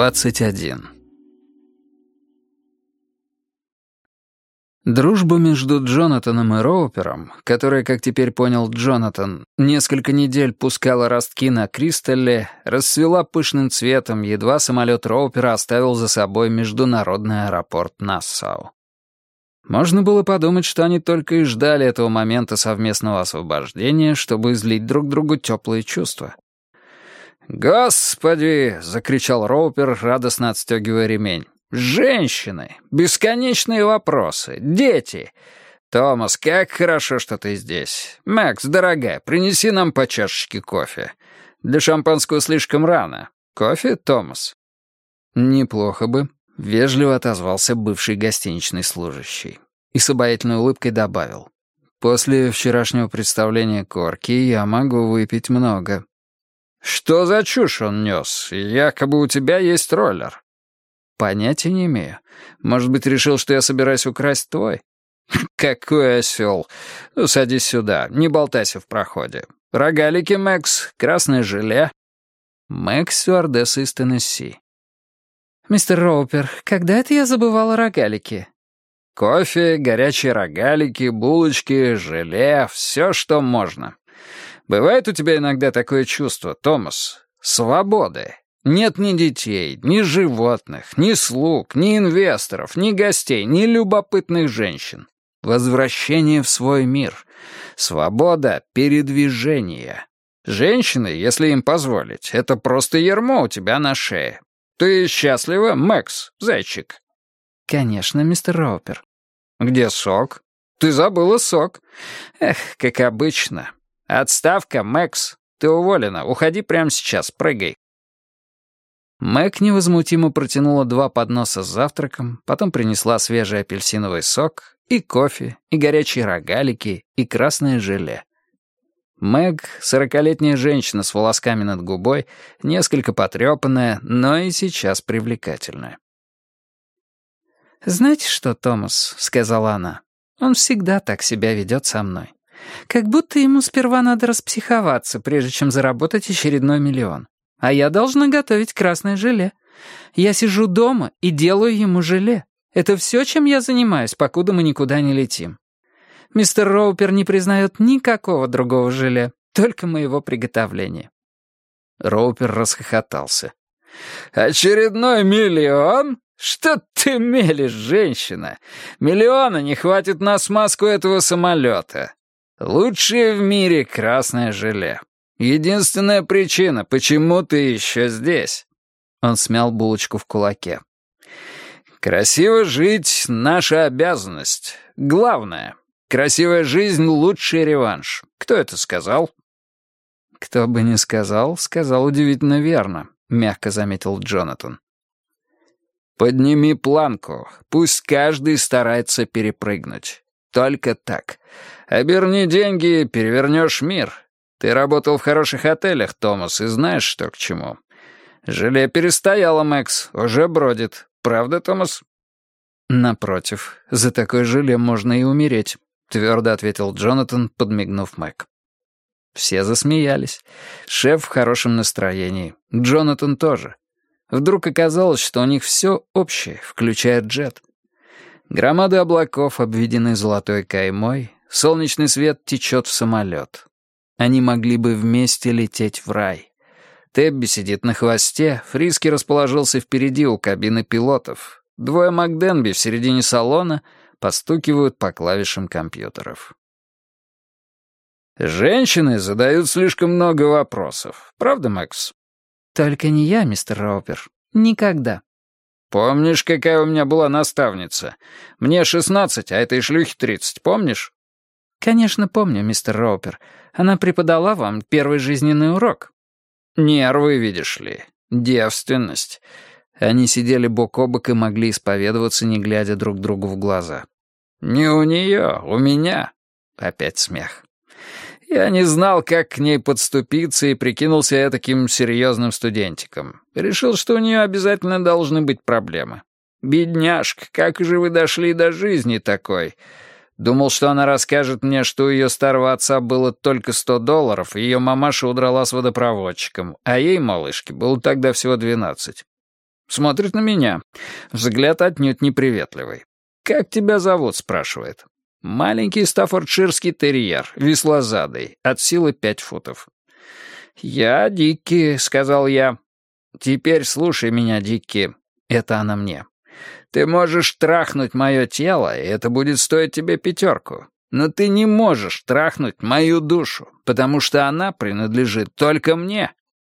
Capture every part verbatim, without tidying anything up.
двадцать один. Дружба между Джонатаном и Роупером, которая, как теперь понял Джонатан, несколько недель пускала ростки на Кристалле, расцвела пышным цветом, едва самолет Роупера оставил за собой международный аэропорт Нассау. Можно было подумать, что они только и ждали этого момента совместного освобождения, чтобы излить друг другу теплые чувства. «Господи!» — закричал Роупер, радостно отстегивая ремень. «Женщины! Бесконечные вопросы! Дети! Томас, как хорошо, что ты здесь! Макс, дорогая, принеси нам по чашечке кофе. Для шампанского слишком рано. Кофе, Томас?» «Неплохо бы», — вежливо отозвался бывший гостиничный служащий. И с обаятельной улыбкой добавил. «После вчерашнего представления Корки я могу выпить много». «Что за чушь он нес? Якобы у тебя есть роллер». «Понятия не имею. Может быть, решил, что я собираюсь украсть твой?» «Какой осел! Ну, садись сюда, не болтайся в проходе. Рогалики, Мэкс, красное желе». Мэкс, стюардесса из Теннесси. «Мистер Роупер, когда это я забывала рогалики?» «Кофе, горячие рогалики, булочки, желе, все, что можно. Бывает у тебя иногда такое чувство, Томас, свободы. Нет ни детей, ни животных, ни слуг, ни инвесторов, ни гостей, ни любопытных женщин. Возвращение в свой мир. Свобода передвижения. Женщины, если им позволить, это просто ярмо у тебя на шее. Ты счастлива, Мэкс, зайчик?» «Конечно, мистер Роупер». «Где сок? Ты забыла сок. Эх, как обычно. Отставка, Мэкс. Ты уволена. Уходи прямо сейчас, прыгай». Мэг невозмутимо протянула два подноса с завтраком, потом принесла свежий апельсиновый сок, и кофе, и горячие рогалики, и красное желе. Мэг, сорокалетняя женщина с волосками над губой, несколько потрепанная, но и сейчас привлекательная. «Знаете что, Томас?» — сказала она. «Он всегда так себя ведет со мной. Как будто ему сперва надо распсиховаться, прежде чем заработать очередной миллион. А я должна готовить красное желе. Я сижу дома и делаю ему желе. Это все, чем я занимаюсь, покуда мы никуда не летим. Мистер Роупер не признает никакого другого желе, только моего приготовления». Роупер расхохотался. «Очередной миллион? Что ты мелешь, женщина? Миллиона не хватит на смазку этого самолета. Лучшее в мире красное желе. Единственная причина, почему ты еще здесь». Он смял булочку в кулаке. «Красиво жить — наша обязанность. Главное, красивая жизнь — лучший реванш. Кто это сказал?» «Кто бы ни сказал, сказал удивительно верно», — мягко заметил Джонатан. «Подними планку. Пусть каждый старается перепрыгнуть. Только так. Оберни деньги, перевернешь мир. Ты работал в хороших отелях, Томас, и знаешь, что к чему. Желе перестояло, Мэкс, уже бродит. Правда, Томас?» «Напротив, за такое желе можно и умереть», — твердо ответил Джонатан, подмигнув Мэг. Все засмеялись. Шеф в хорошем настроении. Джонатан тоже. Вдруг оказалось, что у них все общее, включая джет. Громады облаков обведены золотой каймой, солнечный свет течет в самолет. Они могли бы вместе лететь в рай. Тебби сидит на хвосте, Фриски расположился впереди у кабины пилотов. Двое Макденби в середине салона постукивают по клавишам компьютеров. «Женщины задают слишком много вопросов. Правда, Макс?» «Только не я, мистер Роупер. Никогда». «Помнишь, какая у меня была наставница? Мне шестнадцать, а этой шлюхе тридцать, помнишь?» «Конечно, помню, мистер Роупер. Она преподала вам первый жизненный урок». «Нервы, видишь ли. Девственность». Они сидели бок о бок и могли исповедоваться, не глядя друг другу в глаза. «Не у нее, у меня». Опять смех. Я не знал, как к ней подступиться, и прикинулся я таким серьезным студентиком. Решил, что у нее обязательно должны быть проблемы. Бедняжка, как же вы дошли до жизни такой? Думал, что она расскажет мне, что у ее старого отца было только сто долларов, и ее мамаша удрала с водопроводчиком, а ей, малышке, было тогда всего двенадцать. Смотрит на меня. Взгляд отнюдь неприветливый. «Как тебя зовут?» — спрашивает. «Маленький стаффордширский терьер, веслозадый, от силы пять футов». «Я Дикки», — сказал я. «Теперь слушай меня, Дикки». Это она мне. «Ты можешь трахнуть мое тело, и это будет стоить тебе пятерку. Но ты не можешь трахнуть мою душу, потому что она принадлежит только мне».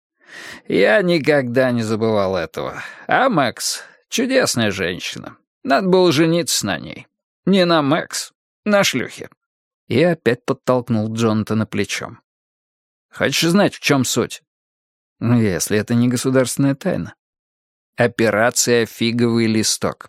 Я никогда не забывал этого. А Мэкс — чудесная женщина. Надо было жениться на ней. Не на Мэкс, на шлюхе. И опять подтолкнул Джонатана плечом. «Хочешь знать, в чем суть?» «Ну, если это не государственная тайна». «Операция «Фиговый листок».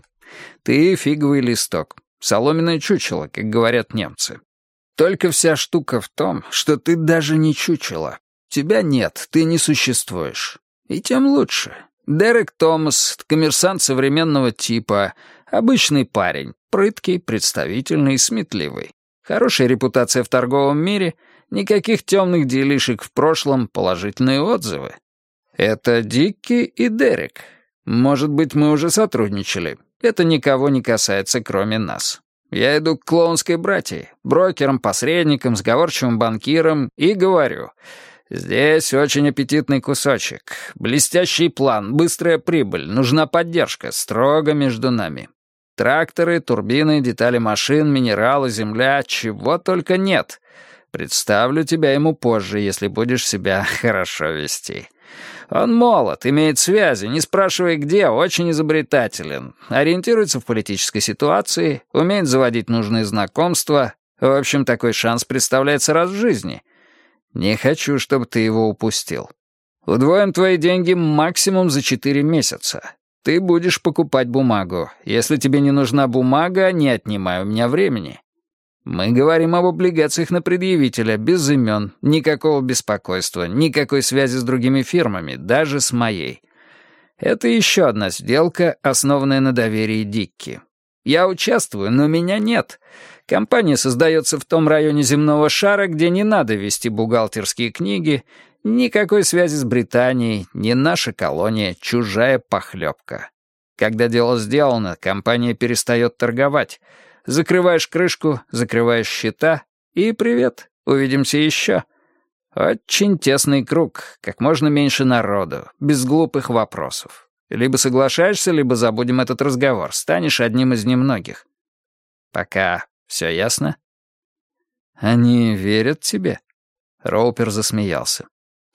Ты фиговый листок. Соломенное чучело, как говорят немцы. Только вся штука в том, что ты даже не чучело. Тебя нет, ты не существуешь. И тем лучше. Дерек Томас, коммерсант современного типа, обычный парень, прыткий, представительный, сметливый. Хорошая репутация в торговом мире, никаких темных делишек в прошлом, положительные отзывы. Это Дикки и Дерек. Может быть, мы уже сотрудничали. Это никого не касается, кроме нас. Я иду к клоунской братье, брокерам, посредникам, сговорчивым банкирам и говорю: здесь очень аппетитный кусочек, блестящий план, быстрая прибыль, нужна поддержка, строго между нами. Тракторы, турбины, детали машин, минералы, земля, чего только нет. Представлю тебя ему позже, если будешь себя хорошо вести. Он молод, имеет связи, не спрашивай где, очень изобретателен, ориентируется в политической ситуации, умеет заводить нужные знакомства. В общем, такой шанс представляется раз в жизни. Не хочу, чтобы ты его упустил. Удвоим твои деньги максимум за четыре месяца. Ты будешь покупать бумагу. Если тебе не нужна бумага, не отнимай у меня времени. Мы говорим об облигациях на предъявителя, без имен, никакого беспокойства, никакой связи с другими фирмами, даже с моей. Это еще одна сделка, основанная на доверии Дикки. Я участвую, но меня нет. Компания создается в том районе земного шара, где не надо вести бухгалтерские книги, никакой связи с Британией, не наша колония, чужая похлебка. Когда дело сделано, компания перестает торговать. Закрываешь крышку, закрываешь счета, и привет, увидимся еще. Очень тесный круг, как можно меньше народу, без глупых вопросов. Либо соглашаешься, либо забудем этот разговор, станешь одним из немногих. Пока все ясно? Они верят тебе? Роупер засмеялся.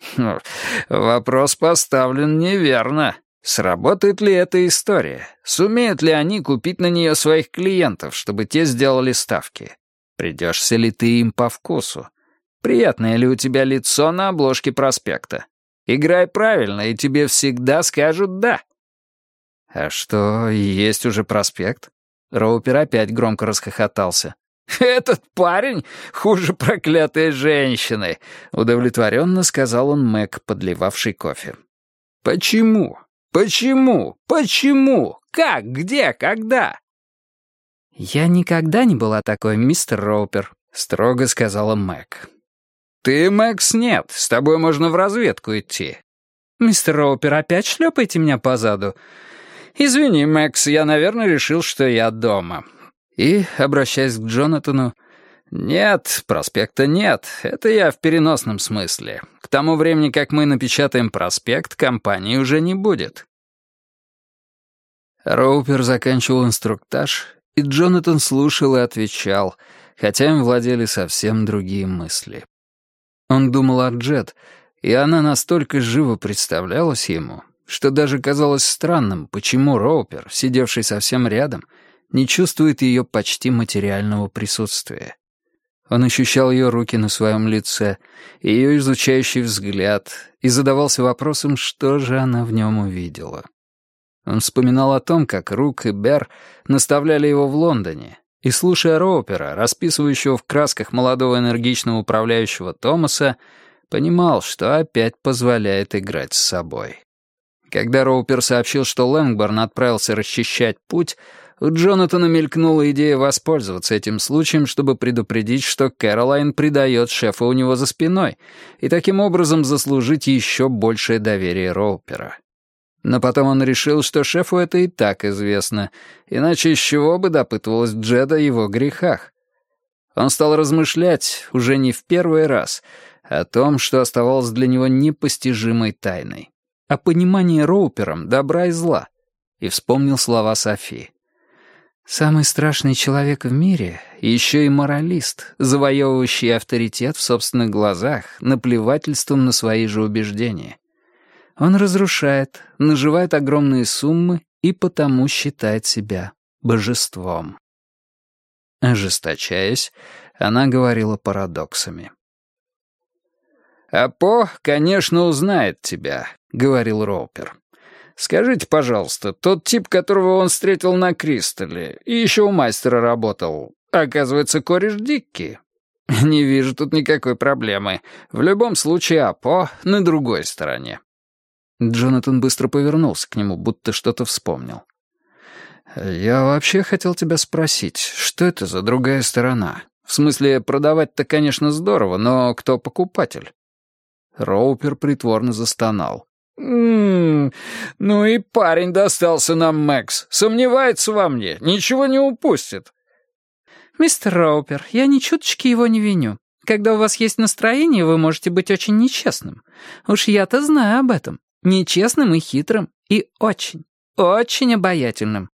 Вопрос поставлен неверно. Сработает ли эта история? Сумеют ли они купить на нее своих клиентов, чтобы те сделали ставки? Придешься ли ты им по вкусу? Приятное ли у тебя лицо на обложке проспекта? Играй правильно, и тебе всегда скажут «да». А что, есть уже проспект? Роупер опять громко расхохотался. «Этот парень хуже проклятой женщины», — удовлетворенно сказал он Мэг, подливавший кофе. «Почему? Почему? Почему? Как? Где? Когда?» «Я никогда не была такой, мистер Роупер», — строго сказала Мэг. «Ты, Мэкс, нет. С тобой можно в разведку идти». «Мистер Роупер, опять шлепаете меня по заду?» «Извини, Мэкс, я, наверное, решил, что я дома». И, обращаясь к Джонатану, «Нет, проспекта нет. Это я в переносном смысле. К тому времени, как мы напечатаем проспект, компании уже не будет». Роупер заканчивал инструктаж, и Джонатан слушал и отвечал, хотя им владели совсем другие мысли. Он думал о Джет, и она настолько живо представлялась ему, что даже казалось странным, почему Роупер, сидевший совсем рядом, не чувствует ее почти материального присутствия. Он ощущал ее руки на своем лице, ее изучающий взгляд, и задавался вопросом, что же она в нем увидела. Он вспоминал о том, как Рук и Бер наставляли его в Лондоне, и, слушая Роупера, расписывающего в красках молодого энергичного управляющего Томаса, понимал, что опять позволяет играть с собой. Когда Роупер сообщил, что Лэнгборн отправился расчищать путь, у Джонатана мелькнула идея воспользоваться этим случаем, чтобы предупредить, что Кэролайн предает шефа у него за спиной, и таким образом заслужить еще большее доверие Роупера. Но потом он решил, что шефу это и так известно, иначе из чего бы допытывалась Джед о его грехах. Он стал размышлять, уже не в первый раз, о том, что оставалось для него непостижимой тайной, о понимании Роупером добра и зла, и вспомнил слова Софи. «Самый страшный человек в мире, еще и моралист, завоевывающий авторитет в собственных глазах, наплевательством на свои же убеждения. Он разрушает, наживает огромные суммы и потому считает себя божеством». Ожесточаясь, она говорила парадоксами. «Апо, конечно, узнает тебя», — говорил Роупер. «Скажите, пожалуйста, тот тип, которого он встретил на Кристалле и еще у мастера работал, оказывается, кореш Дикки? Не вижу тут никакой проблемы. В любом случае, Апо на другой стороне». Джонатан быстро повернулся к нему, будто что-то вспомнил. «Я вообще хотел тебя спросить, что это за другая сторона? В смысле, продавать-то, конечно, здорово, но кто покупатель?» Роупер притворно застонал. «М-м, ну и парень достался нам, Мэкс. Сомневается во мне, ничего не упустит». «Мистер Роупер, я ни чуточки его не виню. Когда у вас есть настроение, вы можете быть очень нечестным. Уж я-то знаю об этом. Нечестным и хитрым, и очень, очень обаятельным».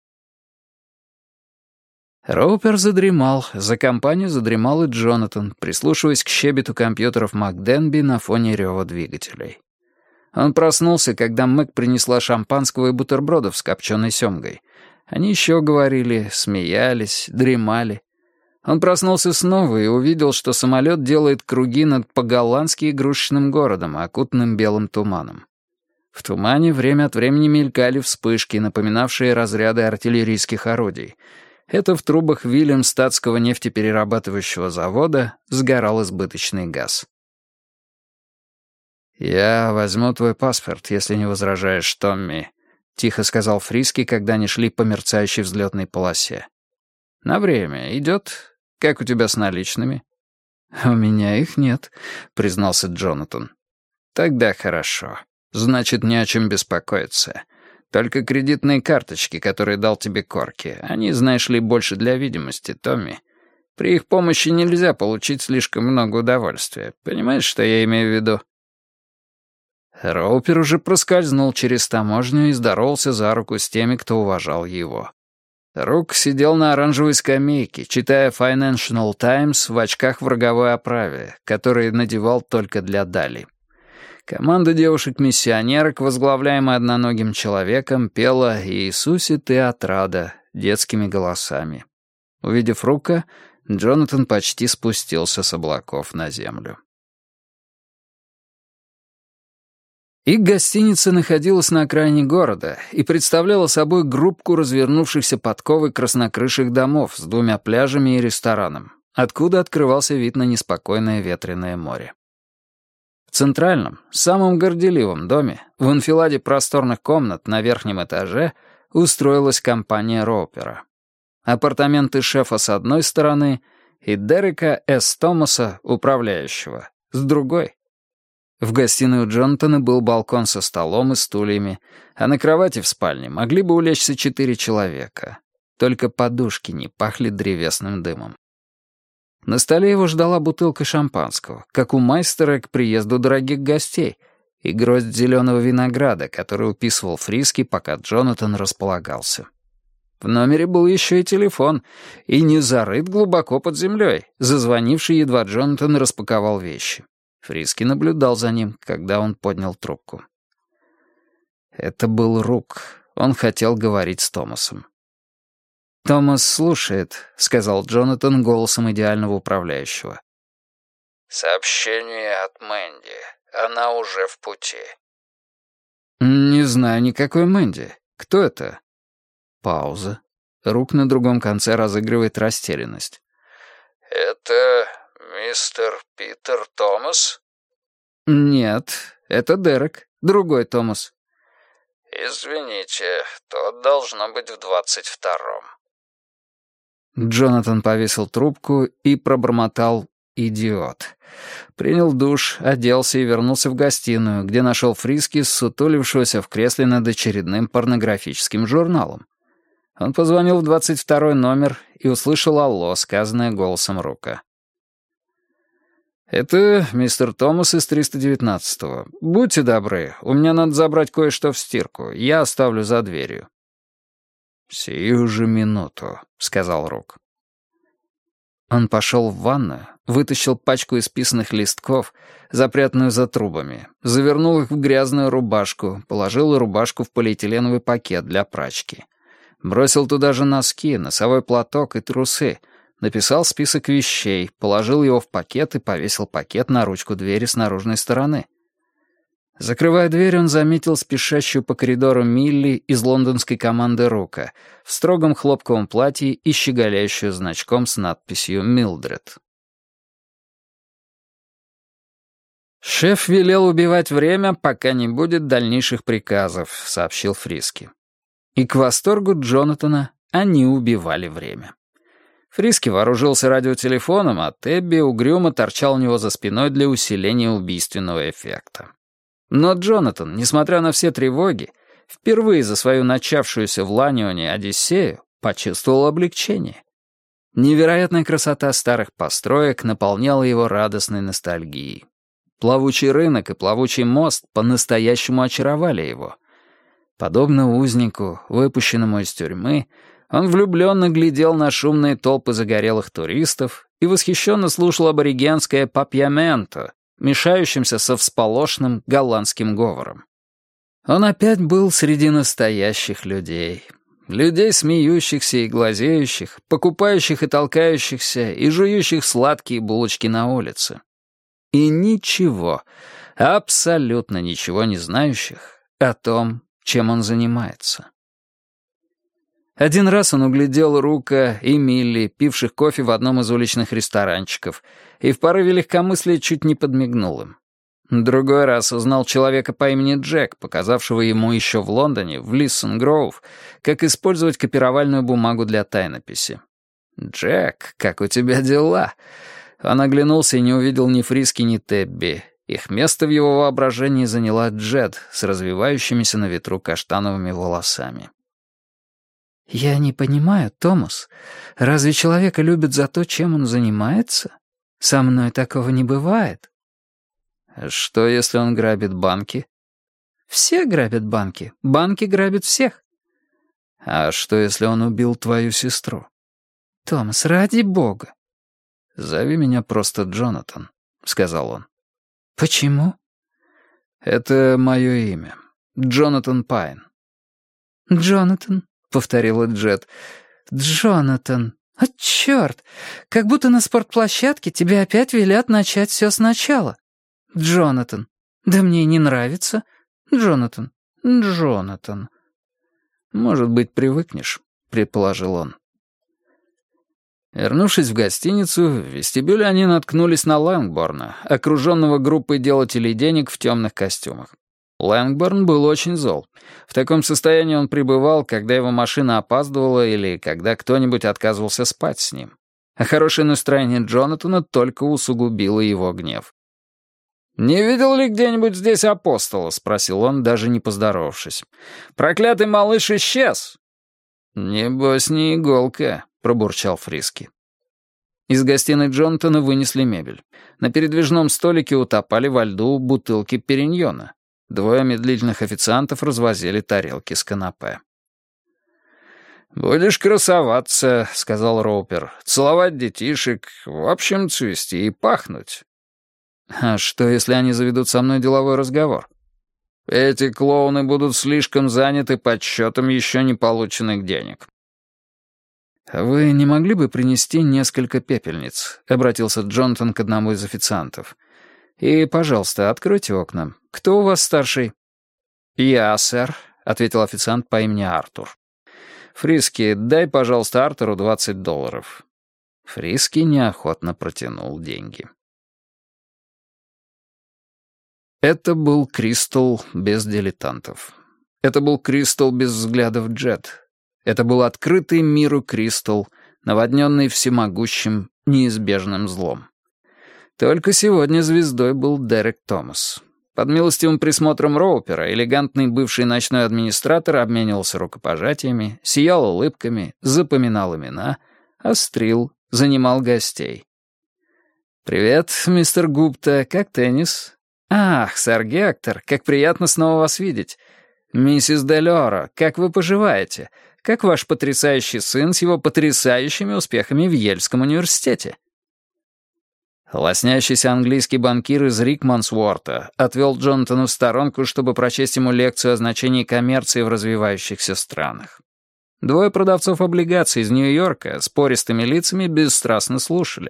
Роупер задремал, за компанию задремал и Джонатан, прислушиваясь к щебету компьютеров МакДенби на фоне рева двигателей. Он проснулся, когда Мэг принесла шампанского и бутербродов с копченой семгой. Они еще говорили, смеялись, дремали. Он проснулся снова и увидел, что самолет делает круги над по-голландски игрушечным городом, окутанным белым туманом. В тумане время от времени мелькали вспышки, напоминавшие разряды артиллерийских орудий. Это в трубах Вильямстатского нефтеперерабатывающего завода сгорал избыточный газ. «Я возьму твой паспорт, если не возражаешь, Томми», — тихо сказал Фриски, когда они шли по мерцающей взлетной полосе. «На время идет? Как у тебя с наличными?» «У меня их нет», — признался Джонатан. «Тогда хорошо. Значит, не о чем беспокоиться. Только кредитные карточки, которые дал тебе Корки, они, знаешь ли, больше для видимости, Томми. При их помощи нельзя получить слишком много удовольствия. Понимаешь, что я имею в виду?» Роупер уже проскользнул через таможню и здоровался за руку с теми, кто уважал его. Рук сидел на оранжевой скамейке, читая Financial Times в очках в роговой оправе, которые надевал только для Дали. Команда девушек-миссионерок, возглавляемая одноногим человеком, пела «Иисусе ты отрада» детскими голосами. Увидев Рука, Джонатан почти спустился с облаков на землю. Их гостиница находилась на окраине города и представляла собой группку развернувшихся подковы краснокрыших домов с двумя пляжами и рестораном, откуда открывался вид на неспокойное ветреное море. В центральном, самом горделивом доме, в анфиладе просторных комнат на верхнем этаже, устроилась компания Роупера. Апартаменты шефа с одной стороны и Дерека С. Томаса, управляющего, с другой. В гостиной у Джонатана был балкон со столом и стульями, а на кровати в спальне могли бы улечься четыре человека. Только подушки не пахли древесным дымом. На столе его ждала бутылка шампанского, как у майстера к приезду дорогих гостей, и гроздь зеленого винограда, который уписывал Фриски, пока Джонатан располагался. В номере был еще и телефон, и не зарыт глубоко под землей, зазвонивший, едва Джонатан распаковал вещи. Фриски наблюдал за ним, когда он поднял трубку. Это был Рук. Он хотел говорить с Томасом. «Томас слушает», — сказал Джонатан голосом идеального управляющего. «Сообщение от Мэнди. Она уже в пути». «Не знаю никакой Мэнди. Кто это?» Пауза. Рук на другом конце разыгрывает растерянность. «Это мистер Питер Томас?» «Нет, это Дерек, другой Томас». «Извините, тот должно быть в двадцать втором». Джонатан повесил трубку и пробормотал идиот. Принял душ, оделся и вернулся в гостиную, где нашел Фриски, ссутулившегося в кресле над очередным порнографическим журналом. Он позвонил в двадцать второй номер и услышал «Алло», сказанное голосом Рука. «Это мистер Томас из триста девятнадцатого. Будьте добры, у меня надо забрать кое-что в стирку. Я оставлю за дверью». «Сию же минуту», — сказал Рук. Он пошел в ванную, вытащил пачку исписанных листков, запрятанную за трубами, завернул их в грязную рубашку, положил рубашку в полиэтиленовый пакет для прачки. Бросил туда же носки, носовой платок и трусы, написал список вещей, положил его в пакет и повесил пакет на ручку двери с наружной стороны. Закрывая дверь, он заметил спешащую по коридору Милли из лондонской команды Рука в строгом хлопковом платье и щеголяющую значком с надписью «Милдред». «Шеф велел убивать время, пока не будет дальнейших приказов», — сообщил Фриски. И к восторгу Джонатана они убивали время. Фриски вооружился радиотелефоном, а Тебби угрюмо торчал у него за спиной для усиления убийственного эффекта. Но Джонатан, несмотря на все тревоги, впервые за свою начавшуюся в Ланионе Одиссею почувствовал облегчение. Невероятная красота старых построек наполняла его радостной ностальгией. Плавучий рынок и плавучий мост по-настоящему очаровали его. Подобно узнику, выпущенному из тюрьмы, он влюбленно глядел на шумные толпы загорелых туристов и восхищенно слушал аборигенское «папьяменто», мешающимся со всполошным голландским говором. Он опять был среди настоящих людей. Людей, смеющихся и глазеющих, покупающих и толкающихся, и жующих сладкие булочки на улице. И ничего, абсолютно ничего не знающих о том, чем он занимается. Один раз он углядел Рука и Милли, пивших кофе в одном из уличных ресторанчиков, и в порыве легкомыслия чуть не подмигнул им. Другой раз узнал человека по имени Джек, показавшего ему еще в Лондоне, в Лиссен-Гроув, как использовать копировальную бумагу для тайнописи. «Джек, как у тебя дела?» Он оглянулся и не увидел ни Фриски, ни Тебби. Их место в его воображении заняла Джет с развивающимися на ветру каштановыми волосами. «Я не понимаю, Томас, разве человека любят за то, чем он занимается? Со мной такого не бывает». «Что, если он грабит банки?» «Все грабят банки. Банки грабят всех». «А что, если он убил твою сестру?» «Томас, ради бога». «Зови меня просто Джонатан», — сказал он. «Почему?» «Это мое имя. Джонатан Пайн». «Джонатан», — повторила Джет. «Джонатан. О, черт! Как будто на спортплощадке тебе опять велят начать все сначала. Джонатан. Да мне не нравится. Джонатан. Джонатан». «Может быть, привыкнешь», — предположил он. Вернувшись в гостиницу, в вестибюле они наткнулись на Лэнгборна, окруженного группой делателей денег в темных костюмах. Лэнгборн был очень зол. В таком состоянии он пребывал, когда его машина опаздывала или когда кто-нибудь отказывался спать с ним. А хорошее настроение Джонатана только усугубило его гнев. «Не видел ли где-нибудь здесь апостола?» — спросил он, даже не поздоровавшись. «Проклятый малыш исчез!» «Небось, не иголка», — пробурчал Фриски. Из гостиной Джонатана вынесли мебель. На передвижном столике утопали во льду бутылки периньона. Двое медлительных официантов развозили тарелки с канапе. «Будешь красоваться», — сказал Роупер, — «целовать детишек, в общем, цвести и пахнуть». «А что, если они заведут со мной деловой разговор?» «Эти клоуны будут слишком заняты подсчетом еще не полученных денег». «Вы не могли бы принести несколько пепельниц?» — обратился Джонатан к одному из официантов. «И, пожалуйста, откройте окна. Кто у вас старший?» «Я, сэр», — ответил официант по имени Артур. «Фриски, дай, пожалуйста, Артуру двадцать долларов». Фриски неохотно протянул деньги. Это был Кристал без дилетантов. Это был Кристал без взглядов Джет. Это был открытый миру Кристал, наводненный всемогущим, неизбежным злом. Только сегодня звездой был Дерек Томас. Под милостивым присмотром Роупера элегантный бывший ночной администратор обменивался рукопожатиями, сиял улыбками, запоминал имена, острил, занимал гостей. «Привет, мистер Гупта, как теннис?» «Ах, сэр Гектор, как приятно снова вас видеть. Миссис Делёро, как вы поживаете? Как ваш потрясающий сын с его потрясающими успехами в Йельском университете?» Лоснящийся английский банкир из Рикмансворта отвел Джонатана в сторонку, чтобы прочесть ему лекцию о значении коммерции в развивающихся странах. Двое продавцов облигаций из Нью-Йорка с пористыми лицами бесстрастно слушали.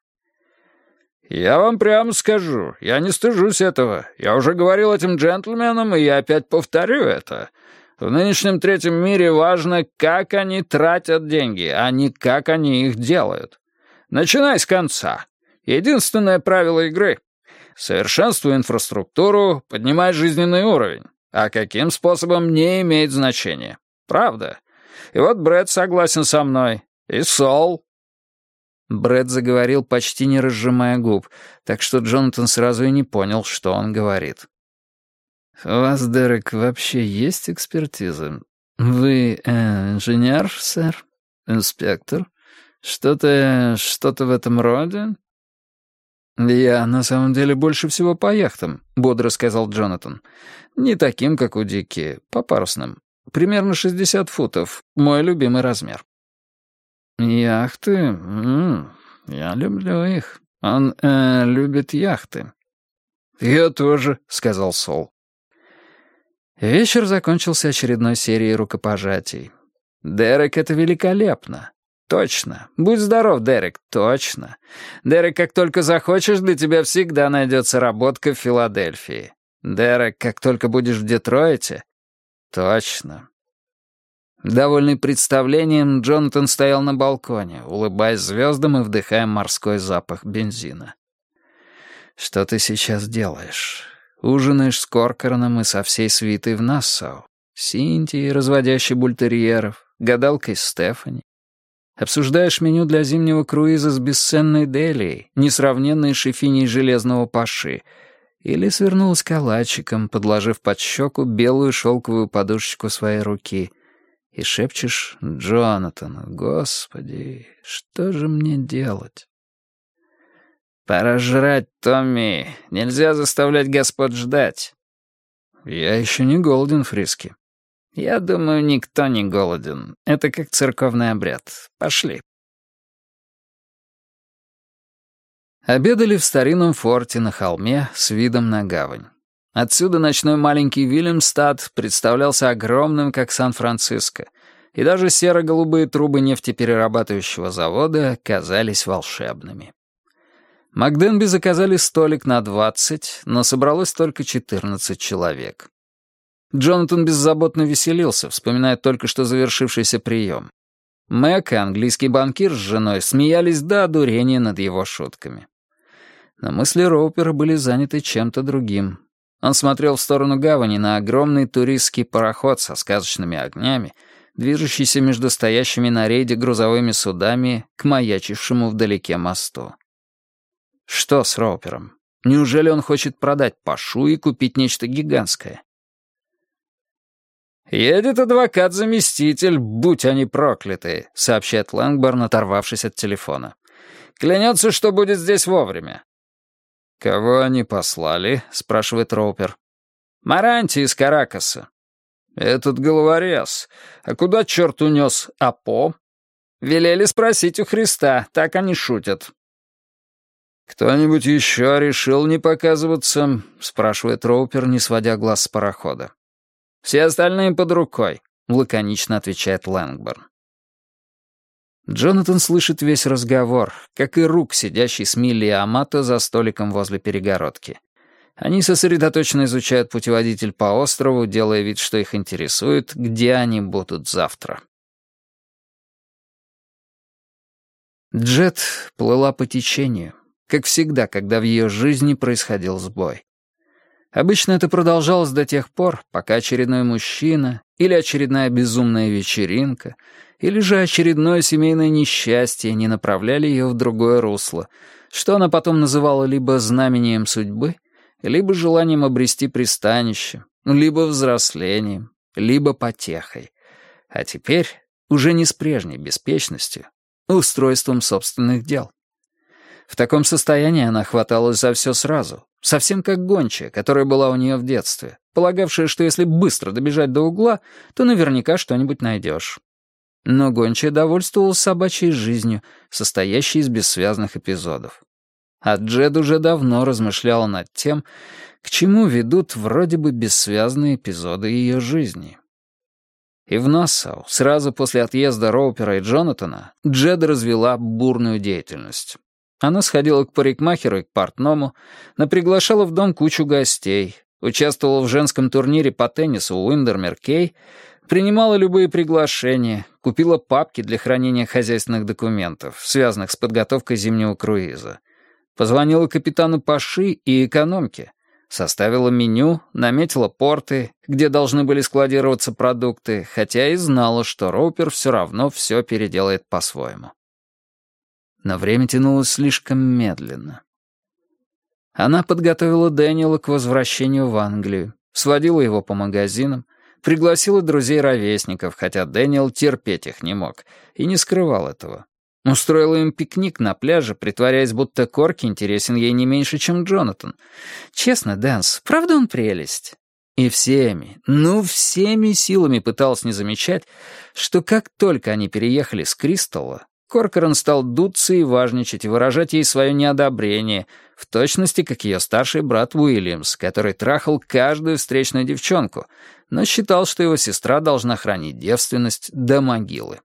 «Я вам прямо скажу, я не стыжусь этого. Я уже говорил этим джентльменам, и я опять повторю это. В нынешнем третьем мире важно, как они тратят деньги, а не как они их делают. Начинай с конца. Единственное правило игры — совершенствуй инфраструктуру, поднимай жизненный уровень. А каким способом не имеет значения. Правда. И вот Брэд согласен со мной. И Сол». Брэд заговорил, почти не разжимая губ, так что Джонатан сразу и не понял, что он говорит. «У вас, Дерек, вообще есть экспертиза? Вы э, инженер, сэр? Инспектор? Что-то... что-то в этом роде?» «Я на самом деле больше всего по яхтам», — бодро сказал Джонатан. «Не таким, как у Дики, по парусным. Примерно шестьдесят футов. Мой любимый размер». «Яхты? М-м, я люблю их. Он э, любит яхты». «Я тоже», — сказал Сол. Вечер закончился очередной серией рукопожатий. «Дерек, это великолепно. Точно. Будь здоров, Дерек, точно. Дерек, как только захочешь, для тебя всегда найдется работка в Филадельфии. Дерек, как только будешь в Детройте. Точно». Довольный представлением, Джонатан стоял на балконе, улыбаясь звездам и вдыхая морской запах бензина. «Что ты сейчас делаешь? Ужинаешь с Коркораном и со всей свитой в Нассау, Синтией, разводящей бультерьеров, гадалкой Стефани. Обсуждаешь меню для зимнего круиза с бесценной Делией, несравненной шефиней железного паши, или свернулась калачиком, подложив под щеку белую шелковую подушечку своей руки, и шепчешь Джонатану: «Господи, что же мне делать?» «Пора жрать, Томми. Нельзя заставлять господ ждать». «Я еще не голоден, Фриски». «Я думаю, никто не голоден. Это как церковный обряд. Пошли». Обедали в старинном форте на холме с видом на гавань. Отсюда ночной маленький Вильямстад представлялся огромным, как Сан-Франциско, и даже серо-голубые трубы нефтеперерабатывающего завода казались волшебными. Макденби заказали столик на двадцать, но собралось только четырнадцать человек. Джонатан беззаботно веселился, вспоминая только что завершившийся прием. Мэг и английский банкир с женой смеялись до одурения над его шутками. Но мысли Роупера были заняты чем-то другим. Он смотрел в сторону гавани на огромный туристский пароход со сказочными огнями, движущийся между стоящими на рейде грузовыми судами к маячившему вдалеке мосту. Что с Роупером? Неужели он хочет продать пашу и купить нечто гигантское? «Едет адвокат-заместитель, будь они прокляты», — сообщает Лэнгборн, оторвавшись от телефона. «Клянется, что будет здесь вовремя». «Кого они послали?» — спрашивает Роупер. «Маранти из Каракаса». «Этот головорез. А куда черт унес Апо?» «Велели спросить у Христа, так они шутят». «Кто-нибудь еще решил не показываться?» — спрашивает Роупер, не сводя глаз с парохода. «Все остальные под рукой», — лаконично отвечает Лэнгборн. Джонатан слышит весь разговор, как и Рук, сидящий с Милли и Амато за столиком возле перегородки. Они сосредоточенно изучают путеводитель по острову, делая вид, что их интересует, где они будут завтра. Джет плыла по течению, как всегда, когда в ее жизни происходил сбой. Обычно это продолжалось до тех пор, пока очередной мужчина, или очередная безумная вечеринка, или же очередное семейное несчастье не направляли ее в другое русло, что она потом называла либо знамением судьбы, либо желанием обрести пристанище, либо взрослением, либо потехой. А теперь уже не с прежней беспечностью, а устройством собственных дел. В таком состоянии она хваталась за все сразу, совсем как гончая, которая была у нее в детстве, полагавшая, что если быстро добежать до угла, то наверняка что-нибудь найдешь. Но гончая довольствовалась собачьей жизнью, состоящей из бессвязных эпизодов. А Джед уже давно размышляла над тем, к чему ведут вроде бы бессвязные эпизоды ее жизни. И в Нассау, сразу после отъезда Роупера и Джонатана, Джед развела бурную деятельность. Она сходила к парикмахеру и к портному, наприглашала в дом кучу гостей, участвовала в женском турнире по теннису у Уиндермер-Кей, принимала любые приглашения, купила папки для хранения хозяйственных документов, связанных с подготовкой зимнего круиза, позвонила капитану Паши и экономке, составила меню, наметила порты, где должны были складироваться продукты, хотя и знала, что Роупер все равно все переделает по-своему. Но время тянулось слишком медленно. Она подготовила Дэниела к возвращению в Англию, сводила его по магазинам, пригласила друзей-ровесников, хотя Дэниел терпеть их не мог, и не скрывал этого. Устроила им пикник на пляже, притворяясь, будто Корки интересен ей не меньше, чем Джонатан. Честно, Дэнс, правда он прелесть? И всеми, ну всеми силами пыталась не замечать, что как только они переехали с Кристалла, Коркоран стал дуться и важничать и выражать ей свое неодобрение, в точности, как ее старший брат Уильямс, который трахал каждую встречную девчонку, но считал, что его сестра должна хранить девственность до могилы.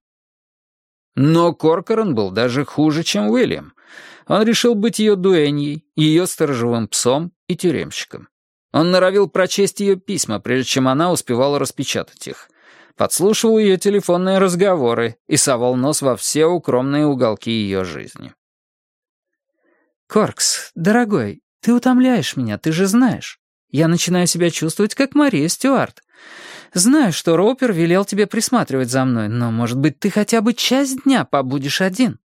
Но Коркоран был даже хуже, чем Уильям. Он решил быть ее дуэньей, ее сторожевым псом и тюремщиком. Он норовил прочесть ее письма, прежде чем она успевала распечатать их. Подслушивал ее телефонные разговоры и совал нос во все укромные уголки ее жизни. «Коркс, дорогой, ты утомляешь меня, ты же знаешь. Я начинаю себя чувствовать, как Мария Стюарт. Знаю, что Роупер велел тебе присматривать за мной, но, может быть, ты хотя бы часть дня побудешь один».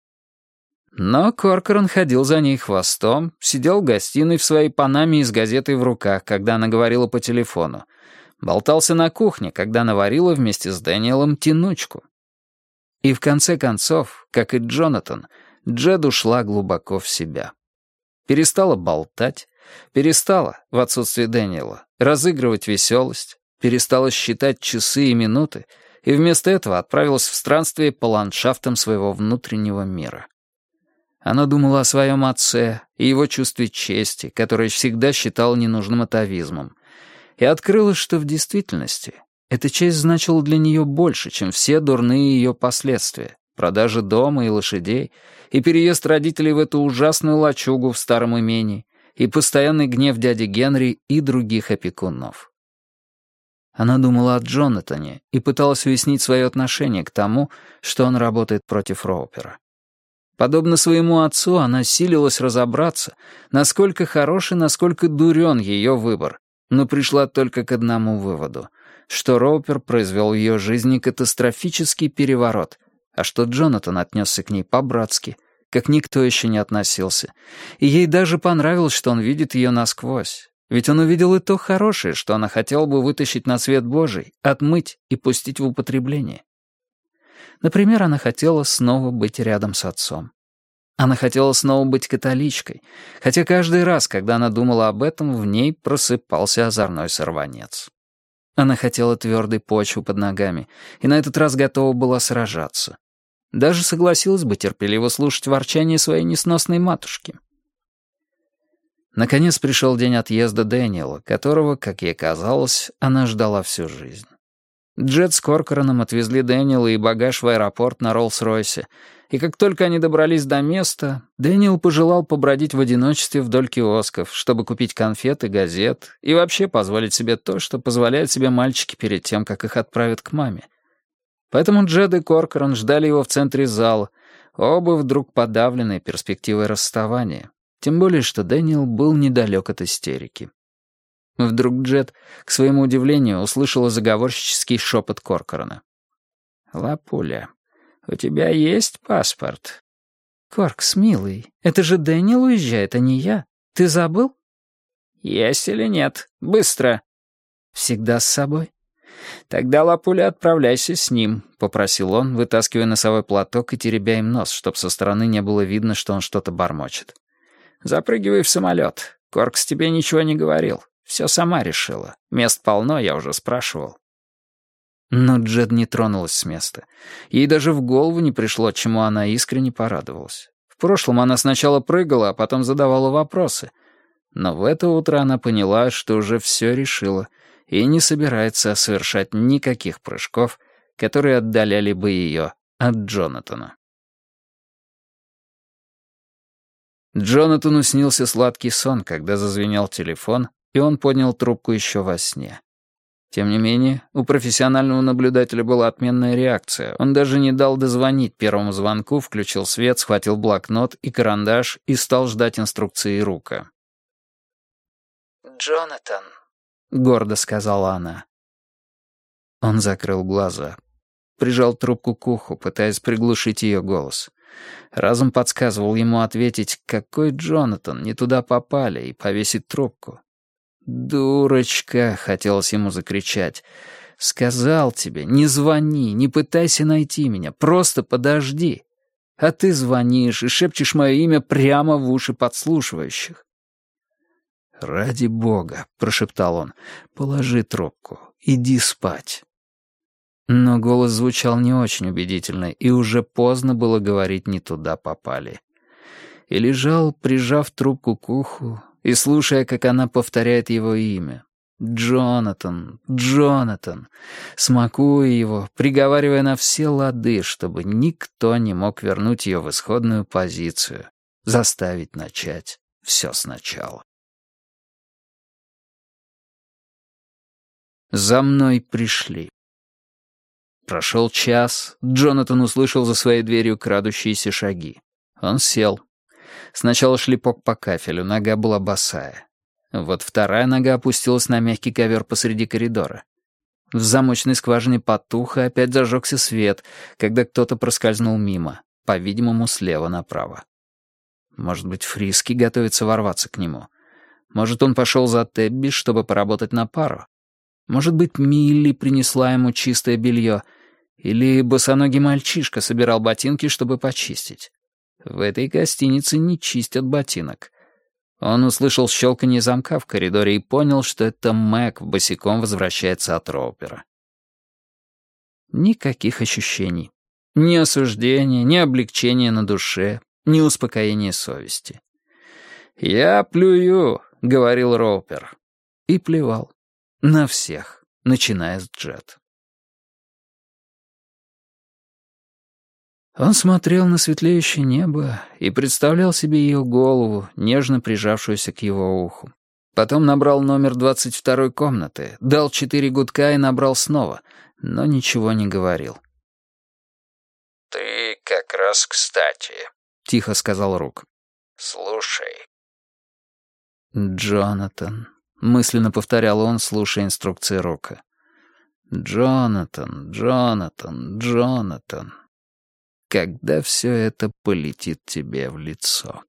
Но Коркоран ходил за ней хвостом, сидел в гостиной в своей панаме и с газетой в руках, когда она говорила по телефону, болтался на кухне, когда она варила вместе с Дэниелом тянучку. И в конце концов, как и Джонатан, Джед ушла глубоко в себя. Перестала болтать, перестала, в отсутствие Дэниела, разыгрывать веселость, перестала считать часы и минуты, и вместо этого отправилась в странствие по ландшафтам своего внутреннего мира. Она думала о своем отце и его чувстве чести, которое всегда считала ненужным атовизмом, и открыла, что в действительности эта честь значила для нее больше, чем все дурные ее последствия, продажа дома и лошадей, и переезд родителей в эту ужасную лачугу в старом имении, и постоянный гнев дяди Генри и других опекунов. Она думала о Джонатане и пыталась уяснить свое отношение к тому, что он работает против Роупера. Подобно своему отцу, она силилась разобраться, насколько хорош и насколько дурен ее выбор, но пришла только к одному выводу, что Роупер произвел в ее жизни катастрофический переворот, а что Джонатан отнесся к ней по-братски, как никто еще не относился, и ей даже понравилось, что он видит ее насквозь, ведь он увидел и то хорошее, что она хотела бы вытащить на свет Божий, отмыть и пустить в употребление. Например, она хотела снова быть рядом с отцом. Она хотела снова быть католичкой, хотя каждый раз, когда она думала об этом, в ней просыпался озорной сорванец. Она хотела твердой почвы под ногами, и на этот раз готова была сражаться. Даже согласилась бы терпеливо слушать ворчание своей несносной матушки. Наконец пришел день отъезда Дэниела, которого, как ей казалось, она ждала всю жизнь. Джед с Коркораном отвезли Дэниела и багаж в аэропорт на Роллс-Ройсе, и как только они добрались до места, Дэниел пожелал побродить в одиночестве вдоль киосков, чтобы купить конфет и газет, и вообще позволить себе то, что позволяют себе мальчики перед тем, как их отправят к маме. Поэтому Джед и Коркоран ждали его в центре зала, оба вдруг подавленные перспективой расставания, тем более что Дэниел был недалек от истерики. Вдруг Джед, к своему удивлению, услышала заговорщический шепот Коркорана. «Лапуля, у тебя есть паспорт?» «Коркс, милый, это же Дэниел уезжает, а не я. Ты забыл?» «Есть или нет? Быстро!» «Всегда с собой». «Тогда, лапуля, отправляйся с ним», — попросил он, вытаскивая носовой платок и теребя им нос, чтоб со стороны не было видно, что он что-то бормочет. «Запрыгивай в самолет. Коркс тебе ничего не говорил. Все сама решила. Мест полно, я уже спрашивал». Но Джет не тронулась с места. Ей даже в голову не пришло, чему она искренне порадовалась. В прошлом она сначала прыгала, а потом задавала вопросы. Но в это утро она поняла, что уже все решила, и не собирается совершать никаких прыжков, которые отдаляли бы ее от Джонатана. Джонатану снился сладкий сон, когда зазвенел телефон, и он поднял трубку еще во сне. Тем не менее, у профессионального наблюдателя была отменная реакция. Он даже не дал дозвонить первому звонку, включил свет, схватил блокнот и карандаш и стал ждать инструкции Рука. «Джонатан», — гордо сказала она. Он закрыл глаза. Прижал трубку к уху, пытаясь приглушить ее голос. Разум подсказывал ему ответить, какой Джонатан, не туда попали, и повесить трубку. «Дурочка!» — хотелось ему закричать. «Сказал тебе, не звони, не пытайся найти меня, просто подожди. А ты звонишь и шепчешь мое имя прямо в уши подслушивающих». «Ради бога!» — прошептал он. «Положи трубку, иди спать». Но голос звучал не очень убедительно, и уже поздно было говорить «не туда попали». И лежал, прижав трубку к уху, и слушая, как она повторяет его имя. «Джонатан, Джонатан», смакуя его, приговаривая на все лады, чтобы никто не мог вернуть ее в исходную позицию, заставить начать все сначала. «За мной пришли». Прошел час, Джонатан услышал за своей дверью крадущиеся шаги. Он сел. Сначала шлепок по кафелю, нога была босая. Вот вторая нога опустилась на мягкий ковер посреди коридора. В замочной скважине потух, и опять зажегся свет, когда кто-то проскользнул мимо, по-видимому, слева направо. Может быть, Фриски готовится ворваться к нему. Может, он пошел за Тебби, чтобы поработать на пару. Может быть, Милли принесла ему чистое белье, или босоногий мальчишка собирал ботинки, чтобы почистить. В этой гостинице не чистят ботинок. Он услышал щелканье замка в коридоре и понял, что это Мэг босиком возвращается от Роупера. Никаких ощущений. Ни осуждения, ни облегчения на душе, ни успокоения совести. «Я плюю», — говорил Роупер. И плевал. На всех, начиная с Джет. Он смотрел на светлеющее небо и представлял себе ее голову, нежно прижавшуюся к его уху. Потом набрал номер двадцать второй комнаты, дал четыре гудка и набрал снова, но ничего не говорил. «Ты как раз кстати», — тихо сказал Рук. «Слушай». «Джонатан», — мысленно повторял он, слушая инструкции Рука. «Джонатан, Джонатан, Джонатан. Когда все это полетит тебе в лицо».